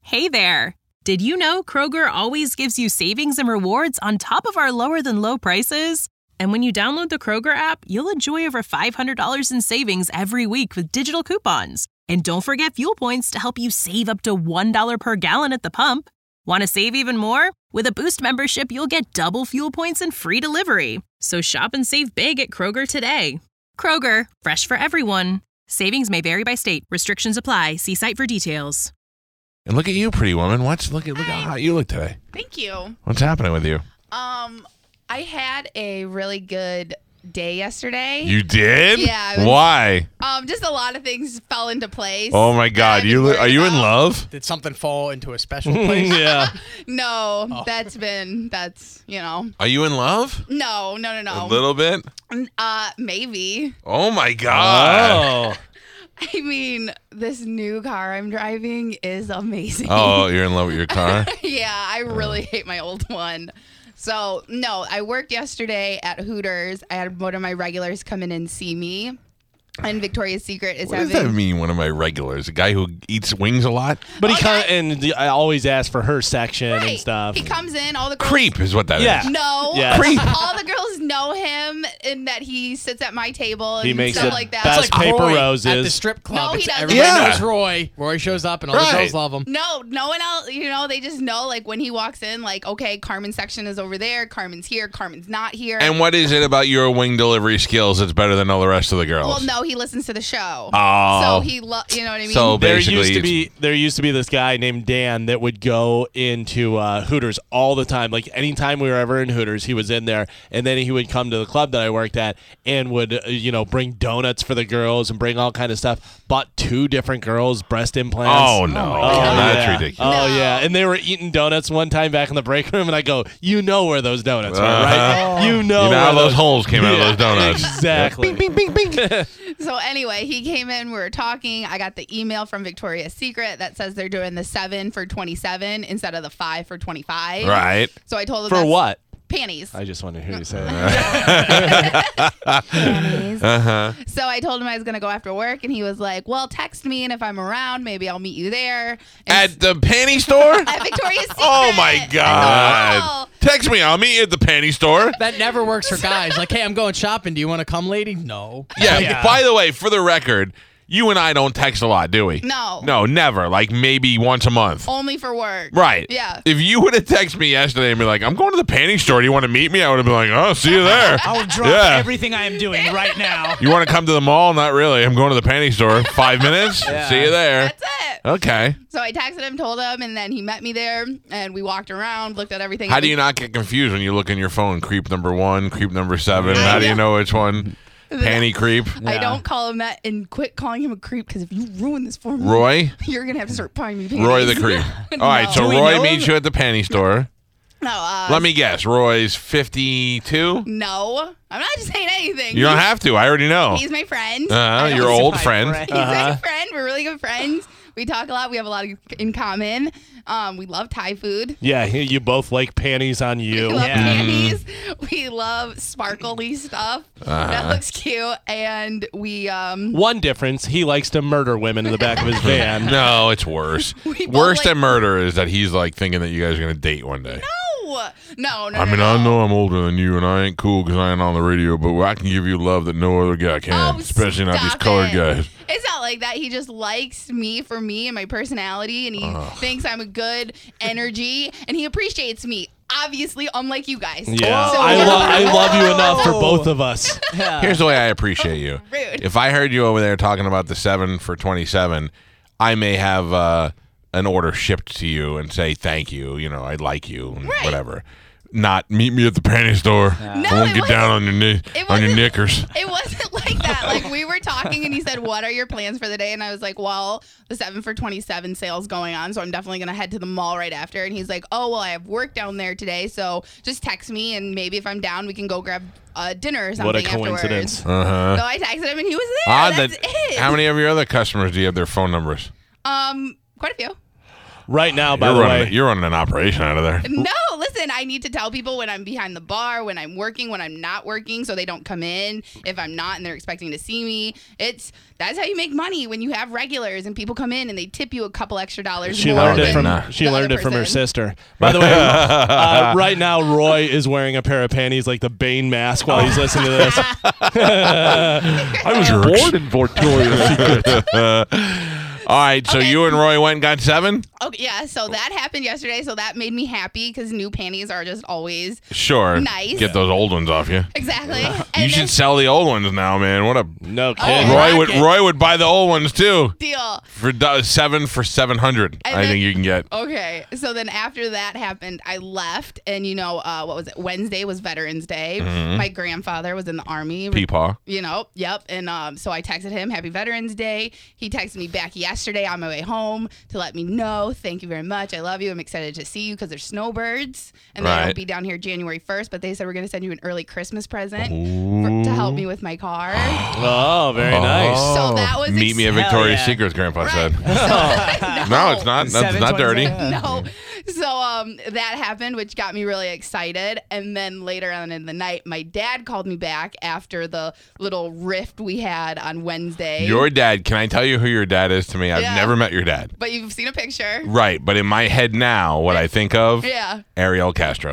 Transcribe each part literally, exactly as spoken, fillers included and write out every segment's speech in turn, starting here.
Hey there! Did you know Kroger always gives you savings and rewards on top of our lower-than-low prices? And when you download the Kroger app, you'll enjoy over five hundred dollars in savings every week with digital coupons. And don't forget fuel points to help you save up to one dollar per gallon at the pump. Want to save even more? With a Boost membership, you'll get double fuel points and free delivery. So shop and save big at Kroger today. Kroger, fresh for everyone. Savings may vary by state. Restrictions apply. See site for details. And look at you, pretty woman. Watch, look at look how hot you look today. Thank you. What's happening with you? Um, I had a really good day yesterday. You did? Yeah. Was, Why? Um, just a lot of things fell into place. Oh my God! You li- are you in love? Did something fall into a special place? Yeah. No, Oh. that's been that's you know. Are you in love? No, no, no, no. A little bit. Uh, maybe. Oh my God! Oh. I mean, this new car I'm driving is amazing. Oh, you're in love with your car? Yeah, I really hate my old one. So, no, I worked yesterday at Hooters. I had one of my regulars come in and see me. And Victoria's Secret is What having... does that mean, one of my regulars? A guy who eats wings a lot? But he Okay. kind of, and the- I always ask for her section Right. and stuff. He comes in, all the girls... Creep is what that is. Yeah. No. Yes. Creep. All the girls know him and that he sits at my table and He makes stuff it like that. best It's like paper Roy roses. at the strip club. No, he It's- doesn't. Everybody Yeah. knows Roy. Roy shows up and all Right. the girls love him. No, no one else, you know, they just know, like, when he walks in, like, okay, Carmen's section is over there, Carmen's here, Carmen's not here. And what is it about your wing delivery skills that's better than all the rest of the girls? Well, no, he listens to the show. Oh. So he, lo- you know what I mean? So There basically, used to it's- be there used to be this guy named Dan that would go into uh, Hooters all the time. Like anytime we were ever in Hooters, he was in there, and then he would come to the club that I worked at and would uh, you know bring donuts for the girls and bring all kind of stuff. Bought two different girls breast implants. Oh, no. Oh, That's yeah. ridiculous. Oh No. yeah, and they were eating donuts one time back in the break room, and I go, you know where those donuts are, Uh-huh. right? You know, You know where how those holes came out of Yeah, those donuts. Exactly. Bing, bing, bing, bing. So anyway, he came in, we were talking. I got the email from Victoria's Secret that says they're doing the seven for twenty-seven instead of the five for twenty-five. Right. So I told him For that's what? panties. I just wanted to hear you say that. Panties. Uh-huh. So I told him I was going to go after work, and he was like, well, text me, and if I'm around, maybe I'll meet you there. And At the panty store? at Victoria's Secret. Oh, my God. Oh. Text me. I'll meet you at the panty store. That never works for guys. Like, hey, I'm going shopping. Do you want to come, lady? No. Yeah, by the way, for the record, you and I don't text a lot, do we? No. No, never. Like maybe once a month. Only for work. Right. Yeah. If you would have texted me yesterday and be like, I'm going to the panty store. Do you want to meet me? I would have been like, oh, see you there. I will drop Yeah. everything I am doing right now. You want to come to the mall? Not really. I'm going to the panty store. Five minutes. Yeah. See you there. That's it. Okay. So I texted him, told him, and then he met me there, and we walked around, looked at everything. How do you not get confused when you look in your phone? Creep number one, creep number seven. I How do you know. know which one? Panty creep. I Yeah. don't call him that, and quit calling him a creep, because if you ruin this for me, Roy? you're going to have to start buying me panties. Roy the creep. All right, so Do we Roy know meets him? you at the panty store. No, uh, Let me guess. Roy's fifty-two? No, I'm not just saying anything. You don't He's- have to. I already know. He's my friend. Uh, I your always- old my friend. friend. He's my Uh-huh. friend. We're really good friends. We talk a lot. We have a lot in common. Um, we love Thai food. Yeah, you both like panties on We you. love Yeah. panties. We love sparkly stuff. That looks cute. And we um One difference, he likes to murder women in the back of his van. No, it's worse. We both Worse like- than murder is that he's like thinking that you guys are going to date one day. no, no, no. I mean, no, I no. know I'm older than you and I ain't cool because I ain't on the radio, but I can give you love that no other guy can, Oh, especially not these stop colored it. guys. It's not like that. He just likes me for me and my personality, and he thinks I'm a good energy, and he appreciates me. Obviously, unlike you guys. Yeah, So I, we're- lo- I love you enough for both of us. Yeah. Here's the way I appreciate you. Rude. If I heard you over there talking about the seven for twenty-seven, I may have uh, an order shipped to you and say thank you. You know, I like you, and Right. whatever. Not meet me at the panty store. No, I won't it get down wasn't- on your knee, it on your wasn't- knickers. It wasn't like that. Like, we were talking, and he said, what are your plans for the day? And I was like, well, the seven for twenty-seven sale's going on, so I'm definitely going to head to the mall right after. And he's like, oh, well, I have work down there today, so just text me, and maybe if I'm down, we can go grab uh, dinner or something What a afterwards. coincidence. Uh-huh. So I texted him, and he was there. Odd That's that- it. How many of your other customers do you have their phone numbers? Um, quite a few. Right now, by You're the running, way. you're running an operation out of there. No, listen, listen, I need to tell people when I'm behind the bar, when I'm working, when I'm not working, so they don't come in if I'm not and they're expecting to see me. It's that's how you make money when you have regulars and people come in and they tip you a couple extra dollars She more learned it than from Nah. she the learned other it from her person. sister. By the way, uh, right now Roy is wearing a pair of panties like the Bane mask while he's listening to this. I was born in Victoria's Secret. All right, so Okay. you and Roy went and got seven? Okay, yeah, so that happened yesterday, so that made me happy because new panties are just always Sure. Nice. Get those old ones off you. exactly. You And should then- sell the old ones now, man. What a No Oh, kidding. Roy would rocket. Roy would buy the old ones too deal. for do- seven for seven hundred. And I then- think you can get. Okay, so then after that happened, I left, and you know, uh, what was it? Wednesday was Veterans Day. Mm-hmm. My grandfather was in the Army. Peepaw. You know, yep. And um, so I texted him, Happy Veterans Day. He texted me back yesterday on my way home to let me know, thank you very much. I love you. I'm excited to see you because they're snowbirds. And they Right. won't be down here January first, but they said we're going to send you an early Christmas present for, to help me with my car. Oh, very nice. So that was Meet me at Hell Victoria's yeah. Secret, Grandpa Right. said. So- No, it's not. That's not dirty. No. So um, that happened, which got me really excited. And then later on in the night, my dad called me back after the little rift we had on Wednesday. Your dad, can I tell you who your dad is to me? I've Yeah. never met your dad. But you've seen a picture. Right, but in my head now, what I think of, Yeah. Ariel Castro.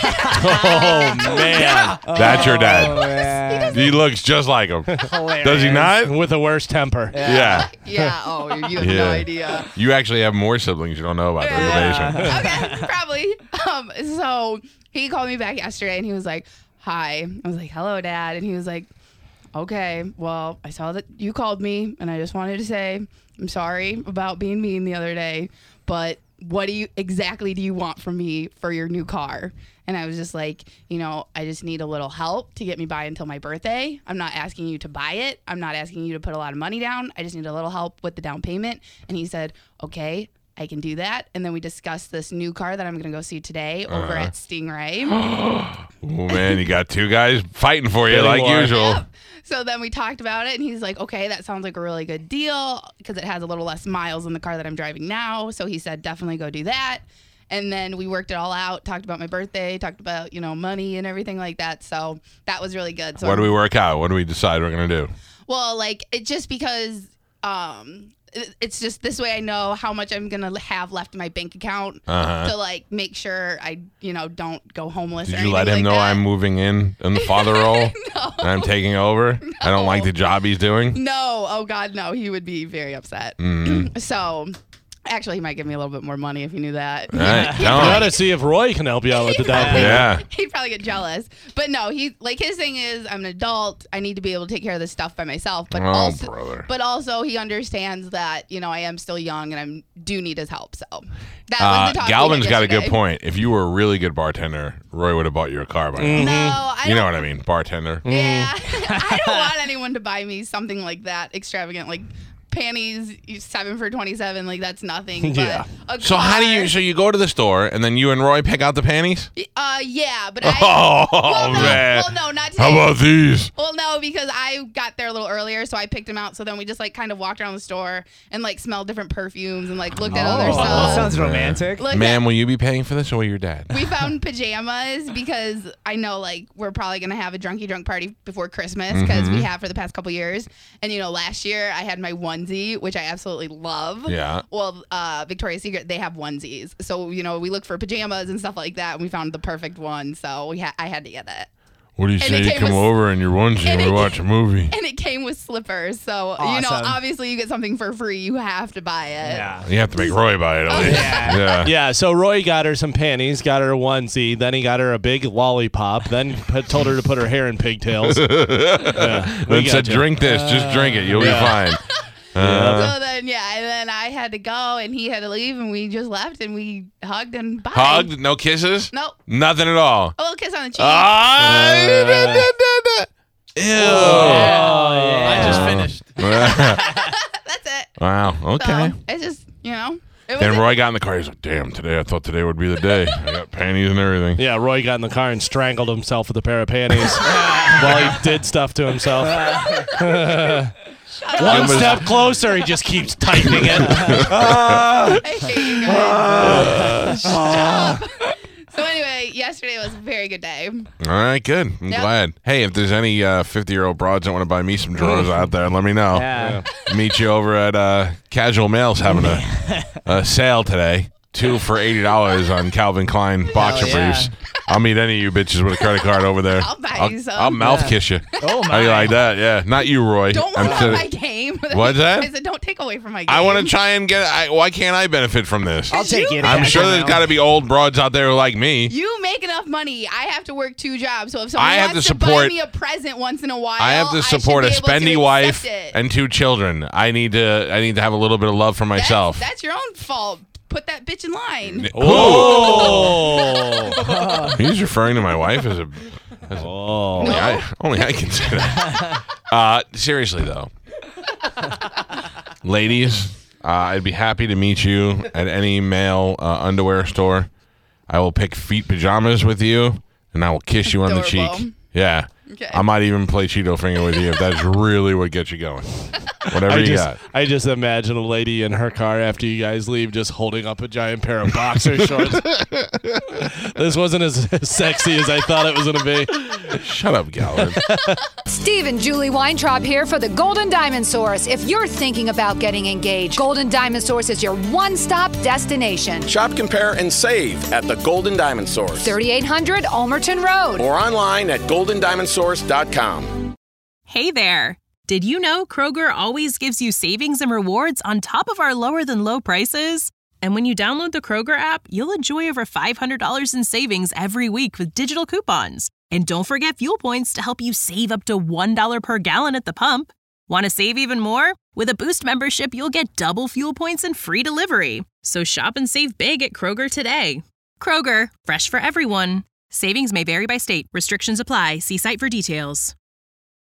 Oh man, That's your dad. man. He looks just like him. Hilarious. Does he not? with a worse temper. Yeah. Yeah. Oh, you have Yeah. no idea. You actually have more siblings you don't know about. They're in the basement. Okay, probably. Um, so he called me back yesterday and he was like, hi. I was like, hello, Dad. And he was like, okay, well, I saw that you called me and I just wanted to say I'm sorry about being mean the other day, but what do you exactly do you want from me for your new car? And I was just like, you know, I just need a little help to get me by until my birthday. I'm not asking you to buy it. I'm not asking you to put a lot of money down. I just need a little help with the down payment. And he said, okay, I can do that. And then we discussed this new car that I'm going to go see today over Uh-huh. at Stingray. Oh, man, you got two guys fighting for you Bidding like war. usual. Yep. So then we talked about it, and he's like, okay, that sounds like a really good deal because it has a little less miles than the car that I'm driving now. So he said, definitely go do that. And then we worked it all out, talked about my birthday, talked about, you know, money and everything like that. So that was really good. So What do we work out? What do we decide we're going to do? Well, like, it just because um, it- it's just this way I know how much I'm going to have left in my bank account Uh-huh. to, like, make sure I, you know, don't go homeless Did or you let him anything like know that. I'm moving in in the father role? No. And I'm taking over? I don't like the job he's doing? No, oh God, no. He would be very upset. Mm. So, actually, he might give me a little bit more money if he knew that. All right, You tell him. gotta see if Roy can help you out with the down payment. Yeah. He'd probably get jealous. But no, he like his thing is I'm an adult. I need to be able to take care of this stuff by myself. But Oh, also, brother. but also he understands that you know I am still young and I do need his help. So that Uh, was the talk. we had Galvin's got a good yesterday. point. If you were a really good bartender, Roy would have bought you a car by now. No, I You know don't- what I mean? Bartender. Yeah, I don't want anyone to buy me something like that extravagant, like panties seven for twenty-seven. Like that's nothing. But Yeah. a So how do you? car- So you go to the store and then you and Roy pick out the panties? Uh, yeah, but I. Oh, well, no, man. Well, no, not today. How about these? Well, no, because I got there a little earlier, so I picked them out. So then we just like kind of walked around the store and like smelled different perfumes and like looked at other Oh, stuff. sounds romantic. Looked Ma'am, at- will you be paying for this or will your dad? we found pajamas because I know like we're probably gonna have a drunky drunk party before Christmas because Mm-hmm. we have for the past couple years. And you know, last year I had my onesie, which I absolutely love. Yeah. Well, uh, Victoria's Secret they have onesies, so you know we look for pajamas and stuff like that, and we found the perfect one. So we ha- I had to get it. What do you And say it you came come with- over in your onesie and and we it watch a movie? And it came with slippers, so you know Awesome. obviously you get something for free, you have to buy it. Yeah. You have to make Roy buy it at least. Yeah. Yeah. Yeah, so Roy got her some panties, got her a onesie, then he got her a big lollipop, then put, told her to put her hair in pigtails. Yeah, we Then said, gotcha. drink this. Just drink it. You'll be Yeah. fine. Uh, So then, yeah, and then I had to go, and he had to leave, and we just left, and we hugged and bye. hugged? No kisses? Nope. Nothing at all. A little kiss on the cheek. Ah, da, da, da, da. Ew. I just finished. That's it. Wow. So Okay. it's just, you know, it was Then Roy got in the car. He's like, damn, today I thought today would be the day. I got panties and everything. Yeah, Roy got in the car and strangled himself with a pair of panties while he did stuff to himself. One was- step closer, he just keeps tightening it. I hate you guys. Stop. So anyway, yeah. good day. All right, good. I'm Yep. glad. Hey, if there's any uh, fifty-year-old broads that want to buy me some drawers out there, let me know. Yeah. Meet you over at uh, Casual Mail's having a, a sale today. Two for eighty dollars on Calvin Klein boxer yeah. briefs. I'll meet any of you bitches with a credit card over there. I'll buy I'll, you some. I'll mouth kiss you. Oh, How you my. like that? Yeah. Not you, Roy. Don't I'm take kidding. my game. What's that? I said, don't take away from my game. I want to try and get. I, why can't I benefit from this? I'll take it. I'm Yeah, sure I there's know. got to be old broads out there like me. You make enough money. I have to work two jobs. So if someone I have wants to to, buy support- me a present once in a while, I have to should support be a able to spendy accept wife it. and two children. I need to. I need to have a little bit of love for That's- myself. That's, your own fault. Put that bitch in line. Oh. He's referring to my wife as a. As a Oh. only, I, only I can say that. Uh, seriously though, ladies, uh, I'd be happy to meet you at any male uh, underwear store. I will pick feet pajamas with you, and I will kiss you on the Adorable. cheek. Yeah. Okay. I might even play Cheeto finger with you if that's really what gets you going. Whatever I you just, got. I just imagine a lady in her car after you guys leave just holding up a giant pair of boxer shorts. This wasn't as sexy as I thought it was going to be. Shut up, Gallagher. Steve and Julie Weintraub here for the Golden Diamond Source. If you're thinking about getting engaged, Golden Diamond Source is your one-stop destination. Shop, compare, and save at the Golden Diamond Source. thirty-eight hundred Ulmerton Road. Or online at golden diamond source dot com. Hey there. Did you know Kroger always gives you savings and rewards on top of our lower than low prices? And when you download the Kroger app, you'll enjoy over five hundred dollars in savings every week with digital coupons. And don't forget fuel points to help you save up to one dollar per gallon at the pump. Want to save even more? With a Boost membership, you'll get double fuel points and free delivery. So shop and save big at Kroger today. Kroger, fresh for everyone. Savings may vary by state. Restrictions apply. See site for details.